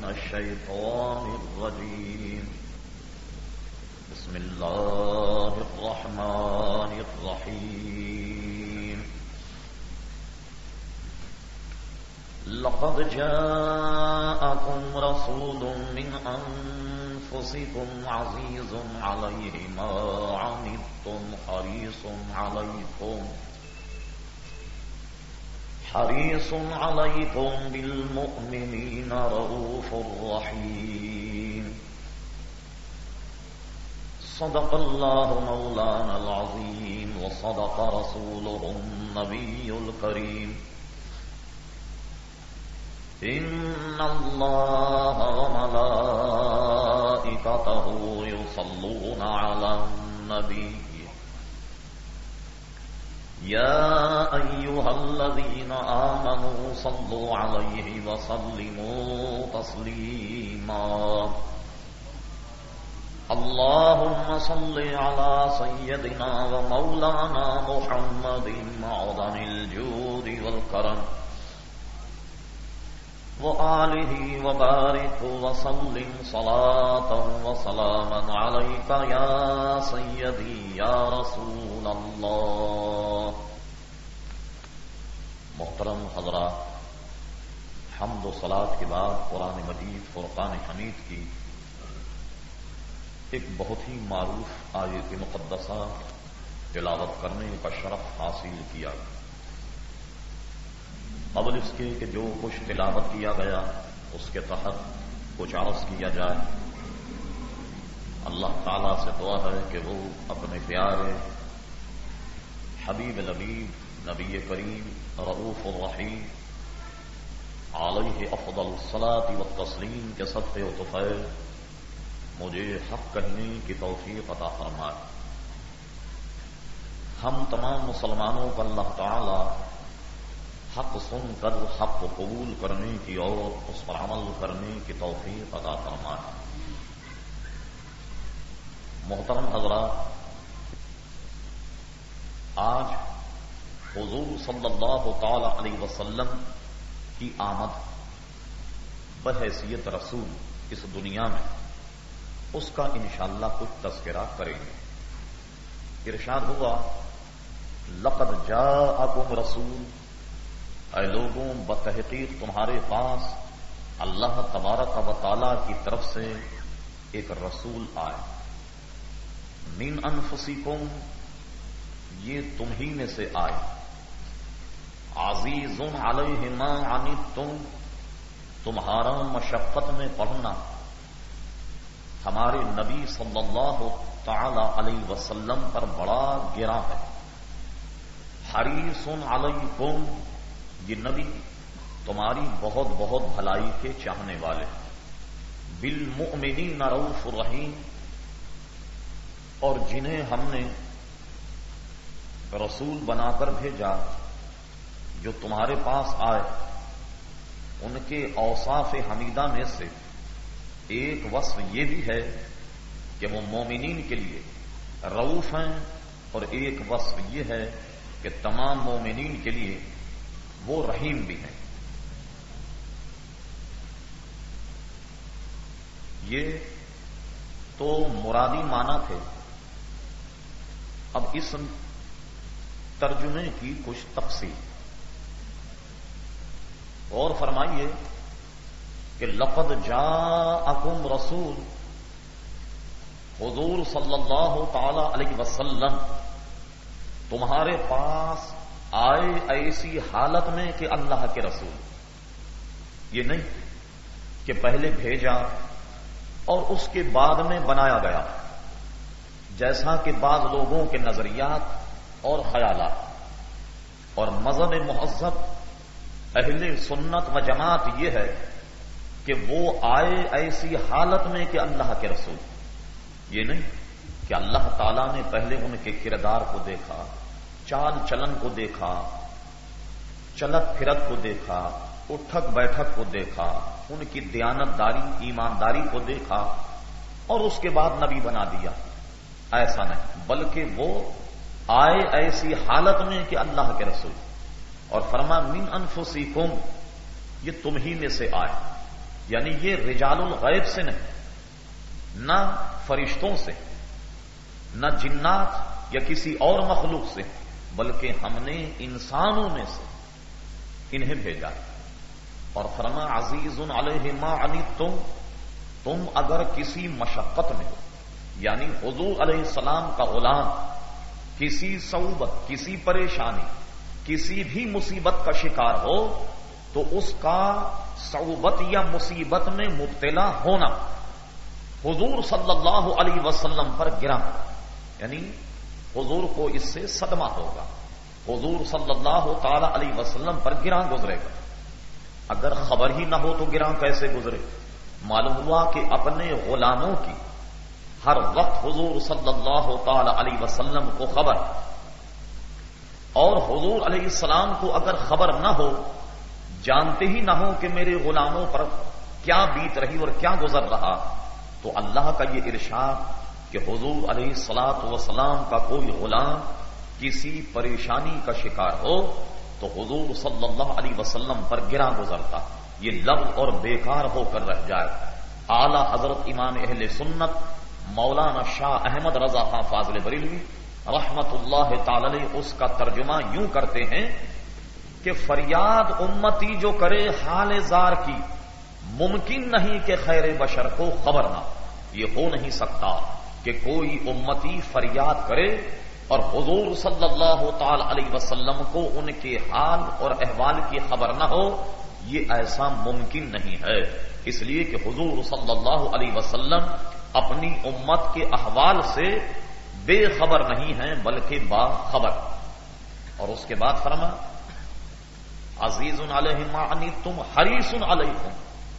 من الشيطان الرجيم بسم الله الرحمن الرحيم لقد جاءكم رسول من أنفسكم عزيز عليه ما عنتم حريص عليكم بالمؤمنين رؤوف رحيم صدق الله مولانا العظيم وصدق رسوله النبي الكريم إن الله وملائكته يصلون على النبي يا أيها الذين آمنوا صلوا عليه وسلموا تسليما اللهم صل على سيدنا ومولانا محمد معدن الجود والكرم وآله وبارك وسلم صلاة وسلاما عليك يا سيدي يا رسول الله. محترم حضرات، حمد و صلاۃ کے بعد قرآن مجید فرقان حمید کی ایک بہت ہی معروف آیت مقدسہ تلاوت کرنے کا شرف حاصل کیا. قبل اس کے کہ جو کچھ تلاوت کیا گیا اس کے تحت کچھ عرض کیا جائے. اللہ تعالیٰ سے دعا ہے کہ وہ اپنے پیارے حبیب لبیب نبی کریم رؤوف الرحیم علیہ افضل الصلاۃ والتسلیم کے صدقے و طفیل مجھے حق کہنے کی توفیق عطا فرمائے. ہم تمام مسلمانوں کو اللہ تعالیٰ حق سن کر حق کو قبول کرنے کی اور اس پر عمل کرنے کی توفیق عطا فرمائے. محترم حضرات، آج حضور صلی اللہ تعالی علیہ وسلم کی آمد بحیثیت رسول اس دنیا میں، اس کا انشاءاللہ کچھ تذکرہ کریں گے. ارشاد ہوا لقد جاءکم رسول، اے لوگوں بتحقیق تمہارے پاس اللہ تبارک و تعالی کی طرف سے ایک رسول آئے. من انفسکم، یہ تم ہی میں سے آئے. عزیز علیہ ما عنتم، تمہارا مشقت میں پڑھنا ہمارے نبی صلی اللہ تعالی علیہ وسلم پر بڑا گرا ہے. حریص علیکم، یہ نبی تمہاری بہت بہت بھلائی کے چاہنے والے. بالمؤمنین رؤوف الرحیم، اور جنہیں ہم نے رسول بنا کر بھیجا جو تمہارے پاس آئے، ان کے اوصاف حمیدہ میں سے ایک وصف یہ بھی ہے کہ وہ مومنین کے لیے رؤوف ہیں، اور ایک وصف یہ ہے کہ تمام مومنین کے لیے وہ رحیم بھی ہیں. یہ تو مرادی معنی تھے. اب اس ترجمے کی کچھ تفصیل اور فرمائیے کہ لقد جاءکم رسول، حضور صلی اللہ تعالی علیہ وسلم تمہارے پاس آئے ایسی حالت میں کہ اللہ کے رسول. یہ نہیں کہ پہلے بھیجا اور اس کے بعد میں بنایا گیا، جیسا کہ بعض لوگوں کے نظریات اور خیالات. اور مذہب مہذب اہل سنت و جماعت یہ ہے کہ وہ آئے ایسی حالت میں کہ اللہ کے رسول. یہ نہیں کہ اللہ تعالیٰ نے پہلے ان کے کردار کو دیکھا، چال چلن کو دیکھا، چلت پھرت کو دیکھا، اٹھک بیٹھک کو دیکھا، ان کی دیانت داری ایمانداری کو دیکھا اور اس کے بعد نبی بنا دیا. ایسا نہیں، بلکہ وہ آئے ایسی حالت میں کہ اللہ کے رسول. اور فرما من انفسکم، یہ تم ہی میں سے آئے. یعنی یہ رجال الغیب سے نہیں، نہ فرشتوں سے، نہ جنات یا کسی اور مخلوق سے، بلکہ ہم نے انسانوں میں سے انہیں بھیجا اور فرما عزیز علیہ ما عنتم، تم اگر کسی مشقت میں ہو، یعنی حضور علیہ السلام کا غلام کسی صعوبت، کسی پریشانی، کسی بھی مصیبت کا شکار ہو تو اس کا صعوبت یا مصیبت میں مبتلا ہونا حضور صلی اللہ علیہ وسلم پر گرا، یعنی حضور کو اس سے صدمہ ہوگا، حضور صلی اللہ تعالی علیہ وسلم پر گرا گزرے گا۔ اگر خبر ہی نہ ہو تو گرا کیسے گزرے؟ معلوم ہوا کہ اپنے غلاموں کی ہر وقت حضور صلی اللہ تعالی علیہ وسلم کو خبر، اور حضور علیہ السلام کو اگر خبر نہ ہو، جانتے ہی نہ ہو کہ میرے غلاموں پر کیا بیت رہی اور کیا گزر رہا، تو اللہ کا یہ ارشاد کہ حضور علیہ الصلاۃ والسلام کا کوئی غلام کسی پریشانی کا شکار ہو تو حضور صلی اللہ علیہ وسلم پر گرا گزرتا، یہ لفظ اور بیکار ہو کر رہ جائے۔ اعلی حضرت امام اہل سنت مولانا شاہ احمد رضا خان فاضل بریلوی رحمت اللہ تعالی علیہ اس کا ترجمہ یوں کرتے ہیں کہ فریاد امتی جو کرے حال زار کی، ممکن نہیں کہ خیر بشر کو خبر نہ، یہ ہو نہیں سکتا کہ کوئی امتی فریاد کرے اور حضور صلی اللہ تعالی علیہ وسلم کو ان کے حال اور احوال کی خبر نہ ہو، یہ ایسا ممکن نہیں ہے، اس لیے کہ حضور صلی اللہ علیہ وسلم اپنی امت کے احوال سے بے خبر نہیں ہیں بلکہ باخبر۔ اور اس کے بعد فرما عزیز علیہ ما عنتم حریص علیکم،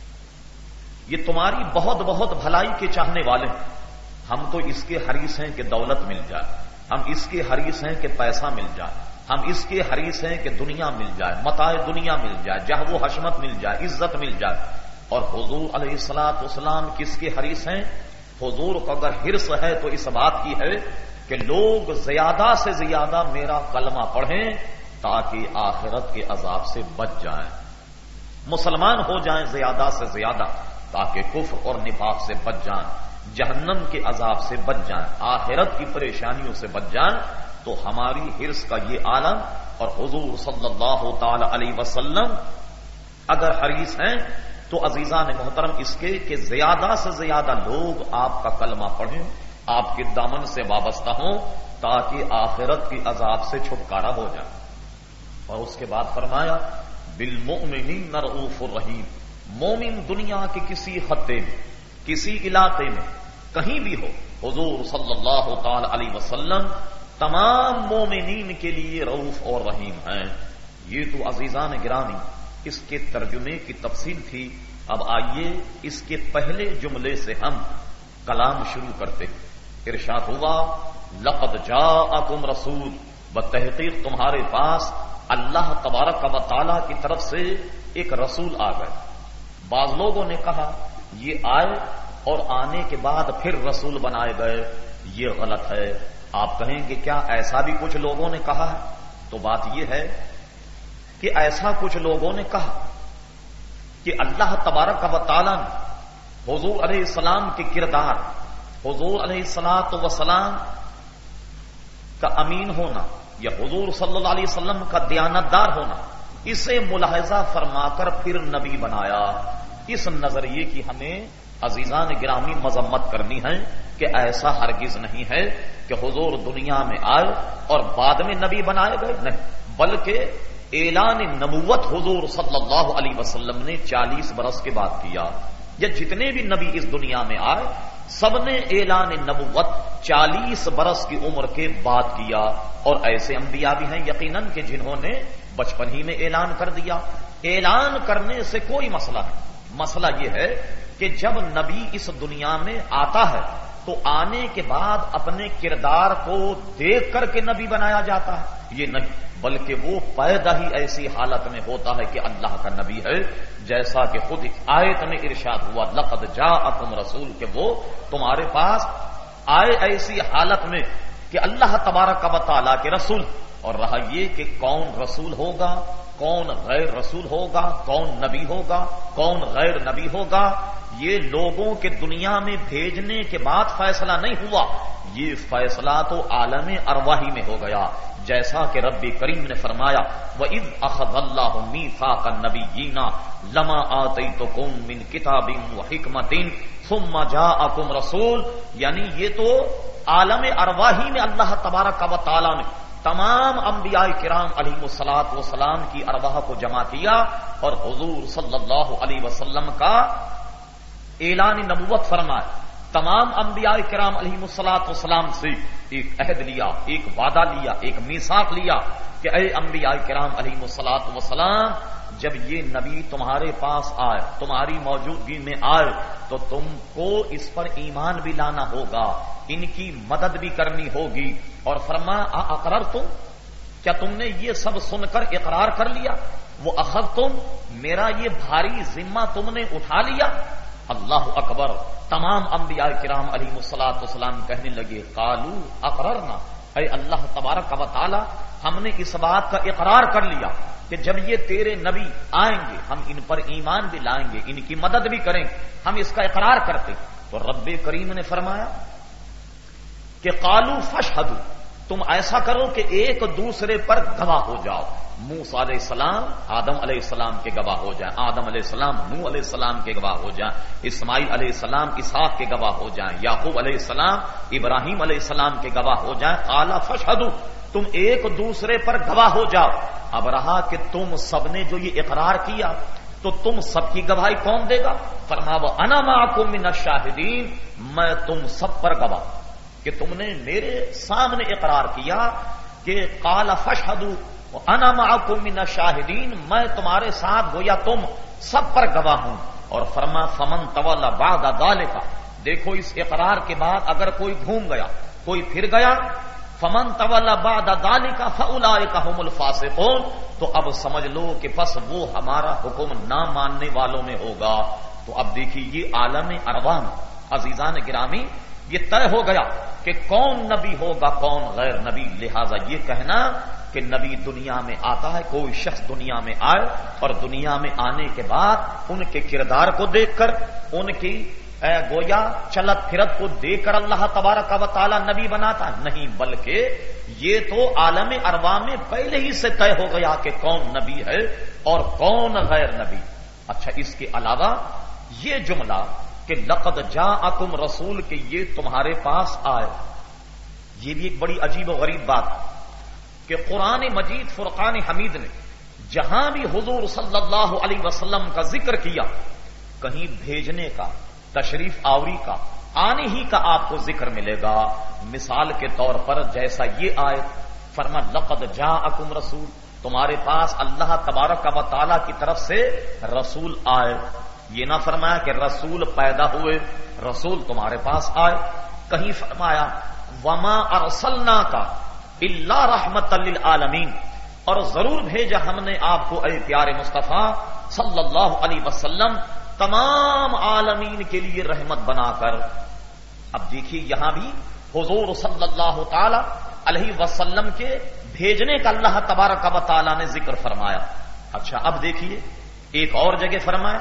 یہ تمہاری بہت بہت بھلائی کے چاہنے والے ہیں، ہم تو اس کے حریص ہیں کہ دولت مل جائے، ہم اس کے حریص ہیں کہ پیسہ مل جائے، ہم اس کے حریص ہیں کہ دنیا مل جائے، متاع دنیا مل جائے، جہ و حشمت مل جائے، عزت مل جائے۔ اور حضور علیہ الصلوۃ والسلام کس کے حریص ہیں؟ حضور کو اگر حرص ہے تو اس بات کی ہے کہ لوگ زیادہ سے زیادہ میرا کلمہ پڑھیں تاکہ آخرت کے عذاب سے بچ جائیں، مسلمان ہو جائیں زیادہ سے زیادہ تاکہ کفر اور نفاق سے بچ جائیں، جہنم کے عذاب سے بچ جائیں، آخرت کی پریشانیوں سے بچ جائیں۔ تو ہماری حرص کا یہ عالم، اور حضور صلی اللہ تعالی علیہ وسلم اگر حریص ہیں تو عزیزان محترم اس کے کہ زیادہ سے زیادہ لوگ آپ کا کلمہ پڑھیں، آپ کے دامن سے وابستہ ہوں تاکہ آخرت کی عذاب سے چھٹکارا ہو جائے۔ اور اس کے بعد فرمایا بالمؤمنین رؤوف الرحیم، مومن دنیا کے کسی خطے میں، کسی علاقے میں، کہیں بھی ہو، حضور صلی اللہ تعالی علیہ وسلم تمام مومنین کے لیے رؤوف اور رحیم ہیں۔ یہ تو عزیزان گرامی اس کے ترجمے کی تفصیل تھی۔ اب آئیے اس کے پہلے جملے سے ہم کلام شروع کرتے ہیں۔ ارشاد ہوا لقد جاءکم رسول، بتحقیق تمہارے پاس اللہ تبارک و تعالی کی طرف سے ایک رسول آ گئے۔ بعض لوگوں نے کہا یہ آئے اور آنے کے بعد پھر رسول بنائے گئے، یہ غلط ہے۔ آپ کہیں گے کیا ایسا بھی کچھ لوگوں نے کہا ہے؟ تو بات یہ ہے کہ ایسا کچھ لوگوں نے کہا کہ اللہ تبارک و تعالی نے حضور علیہ السلام کے کردار، حضور علیہ الصلوۃ والسلام کا امین ہونا یا حضور صلی اللہ علیہ وسلم کا دیانتدار ہونا، اسے ملاحظہ فرما کر پھر نبی بنایا۔ اس نظریے کی ہمیں عزیزان گرامی مذمت کرنی ہے کہ ایسا ہرگز نہیں ہے کہ حضور دنیا میں آئے اور بعد میں نبی بنائے گئے، نہیں، بلکہ اعلان نبوت حضور صلی اللہ علیہ وسلم نے 40 برس کے بعد کیا۔ یا جتنے بھی نبی اس دنیا میں آئے سب نے اعلان نبوت 40 برس کی عمر کے بعد کیا، اور ایسے انبیاء بھی ہیں یقیناً کہ جنہوں نے بچپن ہی میں اعلان کر دیا۔ اعلان کرنے سے کوئی مسئلہ نہیں، مسئلہ یہ ہے کہ جب نبی اس دنیا میں آتا ہے تو آنے کے بعد اپنے کردار کو دیکھ کر کے نبی بنایا جاتا ہے، یہ نہیں، بلکہ وہ پیدا ہی ایسی حالت میں ہوتا ہے کہ اللہ کا نبی ہے، جیسا کہ خود آیت میں ارشاد ہوا لقد جاءکم رسول، کہ وہ تمہارے پاس آئے ایسی حالت میں کہ اللہ تبارک و تعالیٰ کے رسول۔ اور رہا یہ کہ کون رسول ہوگا، کون غیر رسول ہوگا، کون نبی ہوگا، کون غیر نبی ہوگا، یہ لوگوں کے دنیا میں بھیجنے کے بعد فیصلہ نہیں ہوا، یہ فیصلہ تو عالم ارواحی میں ہو گیا، جیسا کہ رب کریم نے فرمایا وَإِذْ أَخَذَ اللَّهُ مِيثَاقَ النَّبِيِّينَ لَمَا آتَيْتُكُم مِّن كِتَابٍ وَحِكْمَةٍ ثُمَّ جَاءَكُمْ رَسُولٌ، یعنی یہ تو عالم ارواحی میں اللہ تبارک و تعالی نے تمام انبیاء کرام علیہ الصلوۃ والسلام کی ارواح کو جمع کیا اور حضور صلی اللہ علیہ وسلم کا اعلان نبوت فرمایا، تمام انبیاء کرام علیہ الصلوۃ والسلام سے ایک عہد لیا، ایک وعدہ لیا، ایک میثاق لیا کہ اے انبیاء کرام علیہ الصلوۃ والسلام، جب یہ نبی تمہارے پاس آئے، تمہاری موجودگی میں آئے، تو تم کو اس پر ایمان بھی لانا ہوگا، ان کی مدد بھی کرنی ہوگی۔ اور فرمایا اقررتم، کیا تم نے یہ سب سن کر اقرار کر لیا؟ وہ اخذتم، میرا یہ بھاری ذمہ تم نے اٹھا لیا؟ اللہ اکبر، تمام انبیاء کرام علیہ الصلوۃ والسلام کہنے لگے قالوا اقررنا، اے اللہ تبارک و تعالی ہم نے اس بات کا اقرار کر لیا کہ جب یہ تیرے نبی آئیں گے ہم ان پر ایمان بھی لائیں گے، ان کی مدد بھی کریں گے، ہم اس کا اقرار کرتے۔ تو رب کریم نے فرمایا کہ قالوا فاشهدوا، تم ایسا کرو کہ ایک دوسرے پر گواہ ہو جاؤ، موسیٰ علیہ السلام آدم علیہ السلام کے گواہ ہو جائیں، آدم علیہ السلام نوح علیہ السلام کے گواہ ہو جائیں، اسماعیل علیہ السلام اسحاق کے گواہ ہو جائیں، یعقوب علیہ السلام ابراہیم علیہ السلام کے گواہ ہو جائیں۔ قال فاشهدوا، تم ایک دوسرے پر گواہ ہو جاؤ۔ اب رہا کہ تم سب نے جو یہ اقرار کیا تو تم سب کی گواہی کون دے گا؟ فرمایا وانا معکم من الشاہدین، میں تم سب پر گواہ کہ تم نے میرے سامنے اقرار کیا کہ قال فاشهدوا وانا معکم من الشاہدین، میں تمہارے ساتھ گویا تم سب پر گواہ ہوں۔ اور فرما فمن تولی بعد ذلک، دیکھو اس اقرار کے بعد اگر کوئی گھوم گیا، کوئی پھر گیا، فمن تولی بعد ذلک فاولئک هم الفاسقون، تو اب سمجھ لو کہ پس وہ ہمارا حکم نہ ماننے والوں میں ہوگا۔ تو اب دیکھیے یہ عالم ارواح میں عزیزان گرامی یہ طے ہو گیا کہ کون نبی ہوگا کون غیر نبی، لہذا یہ کہنا کہ نبی دنیا میں آتا ہے، کوئی شخص دنیا میں آئے اور دنیا میں آنے کے بعد ان کے کردار کو دیکھ کر، ان کی گویا چلت پھرت کو دیکھ کر اللہ تبارک و تعالی نبی بناتا ہے، نہیں، بلکہ یہ تو عالم ارواح میں پہلے ہی سے طے ہو گیا کہ کون نبی ہے اور کون غیر نبی۔ اچھا، اس کے علاوہ یہ جملہ کہ لقد جاءکم رسول، کہ یہ تمہارے پاس آئے، یہ بھی ایک بڑی عجیب و غریب بات کہ قرآن مجید فرقان حمید نے جہاں بھی حضور صلی اللہ علیہ وسلم کا ذکر کیا، کہیں بھیجنے کا، تشریف آوری کا، آنے ہی کا آپ کو ذکر ملے گا۔ مثال کے طور پر جیسا یہ آیت فرما لقد جاءکم رسول، تمہارے پاس اللہ تبارک و تعالی کی طرف سے رسول آئے، یہ نہ فرمایا کہ رسول پیدا ہوئے، رسول تمہارے پاس آئے۔ کہیں فرمایا وما ارسلناک الا رحمۃ للعالمین، اور ضرور بھیجا ہم نے آپ کو اے پیارے مصطفیٰ صلی اللہ علیہ وسلم تمام عالمین کے لیے رحمت بنا کر۔ اب دیکھیے یہاں بھی حضور صلی اللہ تعالی علیہ وسلم کے بھیجنے کا اللہ تبارک و تعالی نے ذکر فرمایا۔ اچھا اب دیکھیے ایک اور جگہ فرمایا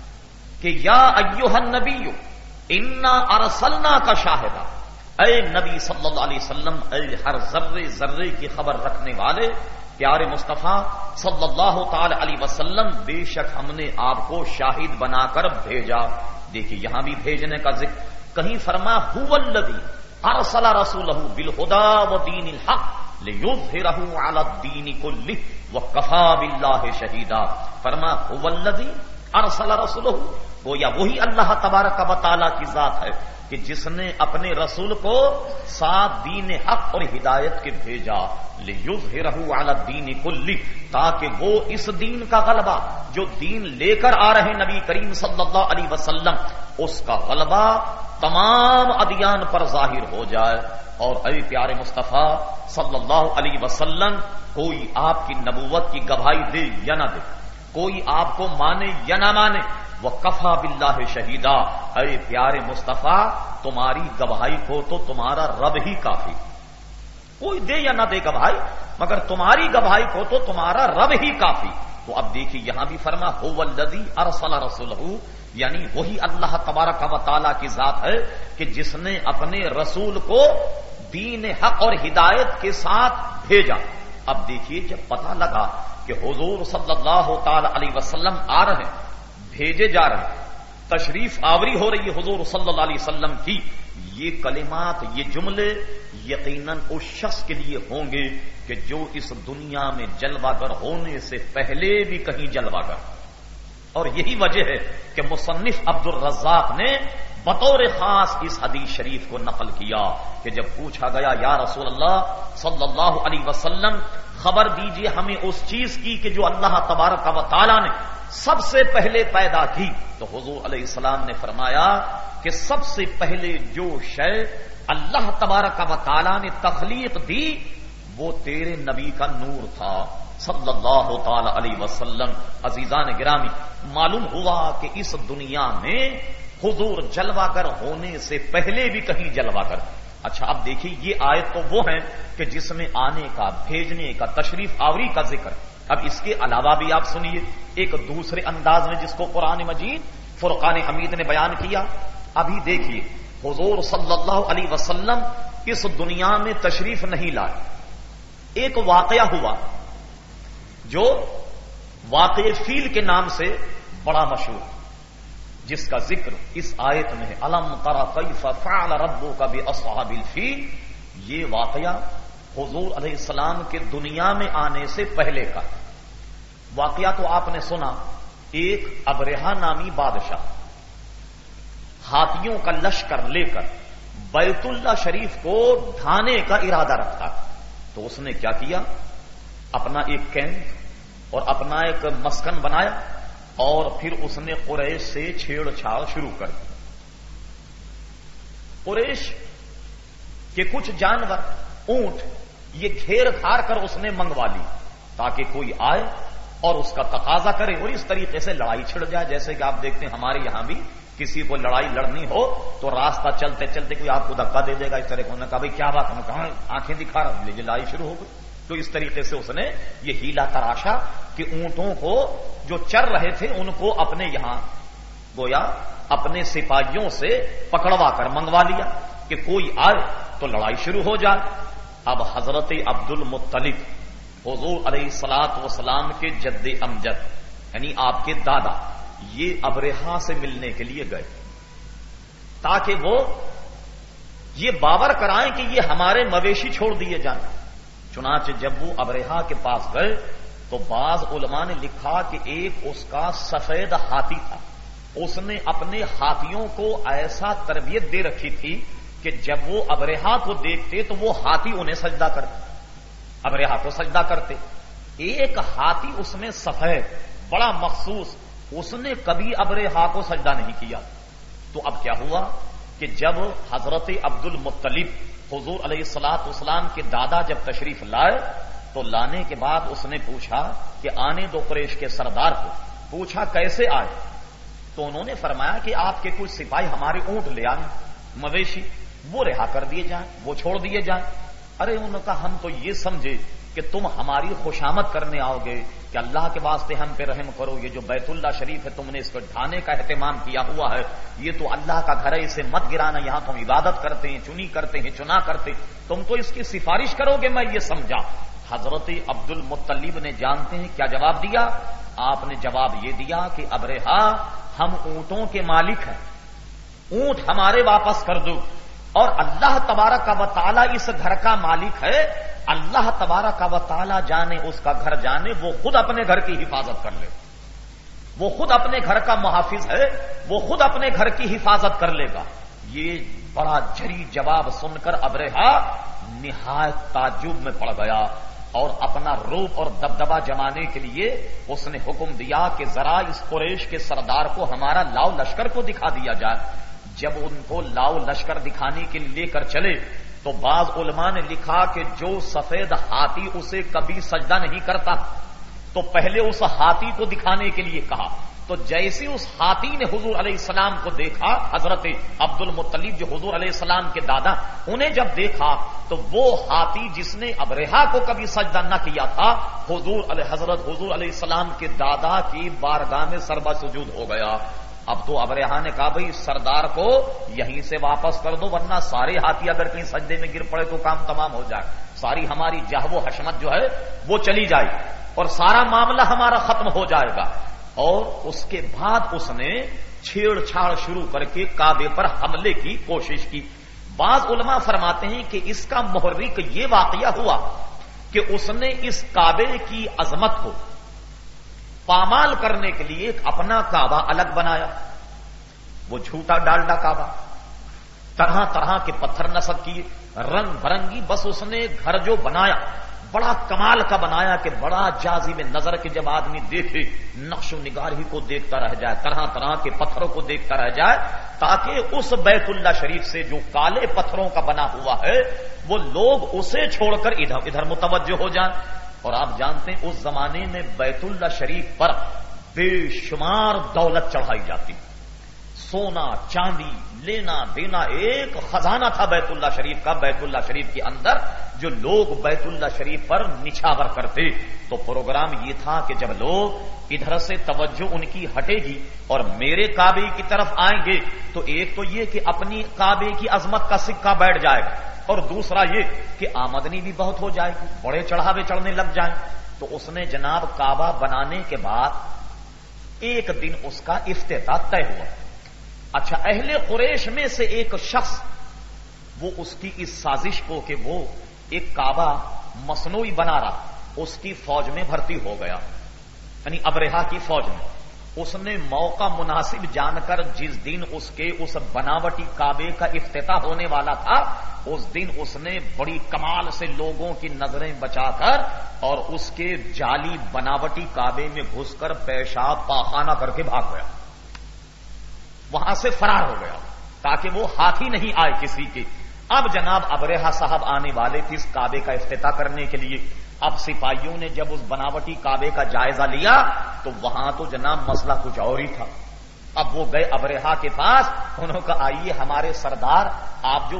کہ یا ایھا النبی انا ارسلناک شاہدا، اے نبی صلی اللہ علیہ وسلم، اے ہر ذرے ذرے کی خبر رکھنے والے پیارے مصطفیٰ صلی اللہ تعالی علیہ وسلم، بے شک ہم نے آپ کو شاہد بنا کر بھیجا۔ دیکھیے یہاں بھی بھیجنے کا ذکر، کہیں فرما هو الذی ارسل رسولہ بالہدی ودین الحق لیظہرہ علی الدین کلہ وکفی باللہ شہیدا۔ فرما هو الذی ارسل رسولہ، گویا وہی اللہ تبارک و تعالی کی ذات ہے کہ جس نے اپنے رسول کو ساتھ دین حق اور ہدایت کے بھیجا، لیظہرہ علی الدین کلہ، تاکہ وہ اس دین کا غلبہ جو دین لے کر آ رہے نبی کریم صلی اللہ علیہ وسلم، اس کا غلبہ تمام ادیان پر ظاہر ہو جائے۔ اور اے پیارے مصطفیٰ صلی اللہ علیہ وسلم، کوئی آپ کی نبوت کی گواہی دے یا نہ دے، کوئی آپ کو مانے یا نہ مانے، وَكَفَى بِاللَّهِ شَهِيدًا، اے پیارے مصطفیٰ تمہاری گواہی کو تو تمہارا رب ہی کافی، کوئی دے یا نہ دے گواہی، مگر تمہاری گواہی کو تو تمہارا رب ہی کافی۔ تو اب دیکھیے یہاں بھی فرما هو الذی ارسل رسولہ، یعنی وہی اللہ تبارک و تعالی کی ذات ہے کہ جس نے اپنے رسول کو دین حق اور ہدایت کے ساتھ بھیجا۔ اب دیکھیے جب پتہ لگا کہ حضور صلی اللہ تعالی علیہ وسلم آ رہے ہیں، بھیجے جا رہے ہیں، تشریف آوری ہو رہی ہے حضور صلی اللہ علیہ وسلم کی، یہ کلمات، یہ جملے یقیناً اس شخص کے لیے ہوں گے کہ جو اس دنیا میں جلوہ گر ہونے سے پہلے بھی کہیں جلوہ گر۔ اور یہی وجہ ہے کہ مصنف عبد الرزاق نے بطور خاص اس حدیث شریف کو نقل کیا کہ جب پوچھا گیا یا رسول اللہ صلی اللہ علیہ وسلم خبر دیجئے ہمیں اس چیز کی کہ جو اللہ تبارک و تعالی نے سب سے پہلے پیدا کی، تو حضور علیہ السلام نے فرمایا کہ سب سے پہلے جو شے اللہ تبارک و تعالی نے تخلیق دی وہ تیرے نبی کا نور تھا صلی اللہ تعالی علیہ وسلم۔ عزیزان گرامی، معلوم ہوا کہ اس دنیا میں حضور جلوہ گر ہونے سے پہلے بھی کہیں جلوہ گر۔ اچھا اب دیکھیے یہ آیت تو وہ ہے کہ جس میں آنے کا، بھیجنے کا، تشریف آوری کا ذکر۔ اب اس کے علاوہ بھی آپ سنیے ایک دوسرے انداز میں جس کو قرآن مجید فرقان حمید نے بیان کیا۔ ابھی دیکھیے حضور صلی اللہ علیہ وسلم اس دنیا میں تشریف نہیں لائے، ایک واقعہ ہوا جو واقع فیل کے نام سے بڑا مشہور، جس کا ذکر اس آیت میں ہے الم تر کیف فعل ربک باصحاب الفیل۔ یہ واقعہ حضور علیہ السلام کے دنیا میں آنے سے پہلے کا واقعہ تو آپ نے سنا۔ ایک ابرہہ نامی بادشاہ ہاتھیوں کا لشکر لے کر بیت اللہ شریف کو ڈھانے کا ارادہ رکھا، تو اس نے کیا کیا، اپنا ایک کیمپ اور اپنا ایک مسکن بنایا اور پھر اس نے قریش سے چھیڑ چھاڑ شروع کر دی۔ قریش کے کچھ جانور، اونٹ، یہ گھیر گھار کر اس نے منگوا لی تاکہ کوئی آئے اور اس کا تقاضا کرے اور اس طریقے سے لڑائی چھڑ جائے۔ جیسے کہ آپ دیکھتے ہیں ہمارے یہاں بھی کسی کو لڑائی لڑنی ہو تو راستہ چلتے چلتے کوئی آپ کو دھکا دے دے گا، اس طرح کو کہا بھائی کیا بات ہے، کہاں آنکھیں دکھا رہا، لیکن لڑائی شروع ہو گئی۔ تو اس طریقے سے اس نے یہ ہیلا تراشا کہ اونٹوں کو جو چر رہے تھے ان کو اپنے یہاں گویا اپنے سپاہیوں سے پکڑوا کر منگوا لیا کہ کوئی آئے تو لڑائی شروع ہو جائے۔ اب حضرت عبد المطلب حضور علیہ الصلوۃ والسلام کے جد امجد یعنی آپ کے دادا، یہ ابرہہ سے ملنے کے لیے گئے تاکہ وہ یہ باور کرائیں کہ یہ ہمارے مویشی چھوڑ دیے جائیں۔ چنانچہ جب وہ ابرہہ کے پاس گئے تو بعض علماء نے لکھا کہ ایک اس کا سفید ہاتھی تھا، اس نے اپنے ہاتھیوں کو ایسا تربیت دے رکھی تھی کہ جب وہ ابرہہ کو دیکھتے تو وہ ہاتھی انہیں سجدہ کرتے، ابرہہ کو سجدہ کرتے۔ ایک ہاتھی اس میں سفید بڑا مخصوص، اس نے کبھی ابرہہ کو سجدہ نہیں کیا۔ تو اب کیا ہوا کہ جب حضرت عبد المطلب حضور علیہ الصلوۃ والسلام کے دادا جب تشریف لائے تو لانے کے بعد اس نے پوچھا کہ آنے دو قریش کے سردار کو، پوچھا کیسے آئے، تو انہوں نے فرمایا کہ آپ کے کچھ سپاہی ہمارے اونٹ لے آئے مویشی، وہ رہا کر دیے جائیں، وہ چھوڑ دیے جائیں۔ ارے انہوں نے کہا ہم تو یہ سمجھے کہ تم ہماری خوشامد کرنے آؤ گے کہ اللہ کے واسطے ہم پہ رحم کرو، یہ جو بیت اللہ شریف ہے تم نے اس کو ڈھانے کا اہتمام کیا ہوا ہے، یہ تو اللہ کا گھر ہے، اسے مت گرانا، یہاں تم عبادت کرتے ہیں، چنی کرتے ہیں، چنا کرتے، تم تو اس کی سفارش کرو گے، میں یہ سمجھا۔ حضرت عبد المطلب نے جانتے ہیں کیا جواب دیا؟ آپ نے جواب یہ دیا کہ ابرہہ ہم اونٹوں کے مالک ہیں، اونٹ ہمارے واپس کر دو، اور اللہ تبارک و تعالی اس گھر کا مالک ہے، اللہ تبارک و تعالی جانے اس کا گھر جانے، وہ خود اپنے گھر کی حفاظت کر لے، وہ خود اپنے گھر کا محافظ ہے، وہ خود اپنے گھر کی حفاظت کر لے گا۔ یہ بڑا جری جواب سن کر ابرہہ نہایت تعجب میں پڑ گیا اور اپنا روپ اور دبدبہ جمانے کے لیے اس نے حکم دیا کہ ذرا اس قریش کے سردار کو ہمارا لاؤ لشکر کو دکھا دیا جائے۔ جب ان کو لاؤ لشکر دکھانے کے لیے لے کر چلے تو بعض علماء نے لکھا کہ جو سفید ہاتھی اسے کبھی سجدہ نہیں کرتا تو پہلے اس ہاتھی کو دکھانے کے لیے کہا تو جیسے اس ہاتھی نے حضور علیہ السلام کو دیکھا، حضرت عبد المطلب جو حضور علیہ السلام کے دادا، انہیں جب دیکھا تو وہ ہاتھی جس نے ابرہا کو کبھی سجدہ نہ کیا تھا، حضرت حضور علیہ السلام کے دادا کی بارگاہ میں سربا سجود ہو گیا۔ اب تو ابرہا نے کہا بھئی سردار کو یہیں سے واپس کر دو، ورنہ سارے ہاتھی اگر کہیں سجدے میں گر پڑے تو کام تمام ہو جائے، ساری ہماری جہو و حشمت جو ہے وہ چلی جائے اور سارا معاملہ ہمارا ختم ہو جائے گا۔ اور اس کے بعد اس نے چھیڑ چھاڑ شروع کر کے کعبے پر حملے کی کوشش کی۔ بعض علماء فرماتے ہیں کہ اس کا محرک یہ واقعہ ہوا کہ اس نے اس کعبے کی عظمت کو پامال کرنے کے لیے ایک اپنا کعبہ الگ بنایا، وہ جھوٹا ڈالڈا کعبہ، طرح طرح کے پتھر نصب کیے، رنگ برنگی، بس اس نے گھر جو بنایا بڑا کمال کا بنایا کہ بڑا جاذب نظر کے جب آدمی دیکھے نقش و نگار ہی کو دیکھتا رہ جائے، طرح طرح کے پتھروں کو دیکھتا رہ جائے، تاکہ اس بیت اللہ شریف سے جو کالے پتھروں کا بنا ہوا ہے وہ لوگ اسے چھوڑ کر ادھر متوجہ ہو جائیں۔ اور آپ جانتے ہیں اس زمانے میں بیت اللہ شریف پر بے شمار دولت چڑھائی جاتی، سونا چاندی لینا دینا، ایک خزانہ تھا بیت اللہ شریف کا۔ بیت اللہ شریف کے اندر جو لوگ بیت اللہ شریف پر نچھاور کرتے تو پروگرام یہ تھا کہ جب لوگ ادھر سے توجہ ان کی ہٹے گی اور میرے کعبے کی طرف آئیں گے تو ایک تو یہ کہ اپنی کعبے کی عظمت کا سکہ بیٹھ جائے گا، اور دوسرا یہ کہ آمدنی بھی بہت ہو جائے گی، بڑے چڑھاوے چڑھنے لگ جائیں۔ تو اس نے جناب کعبہ بنانے کے بعد ایک دن اس کا افتتاح طے ہوا۔ اچھا، اہل قریش میں سے ایک شخص وہ اس کی اس سازش کو کہ وہ ایک کعبہ مصنوعی بنا رہا، اس کی فوج میں بھرتی ہو گیا، یعنی ابرہا کی فوج میں۔ اس نے موقع مناسب جان کر جس دن اس کے اس بناوٹی کعبے کا افتتاح ہونے والا تھا، اس دن اس نے بڑی کمال سے لوگوں کی نظریں بچا کر اور اس کے جعلی بناوٹی کعبے میں گھس کر پیشاب پاخانہ کر کے بھاگ گیا، وہاں سے فرار ہو گیا تاکہ وہ ہاتھی نہیں آئے کسی کے۔ اب جناب ابرہا صاحب آنے والے تھے اس کعبے کا افتتاح کرنے کے لیے۔ اب سپاہیوں نے جب اس بناوٹی کعبے کا جائزہ لیا تو وہاں تو جناب مسئلہ کچھ اور ہی تھا۔ اب وہ گئے ابرہا کے پاس، انہوں نے کہا آئیے ہمارے سردار، آپ جو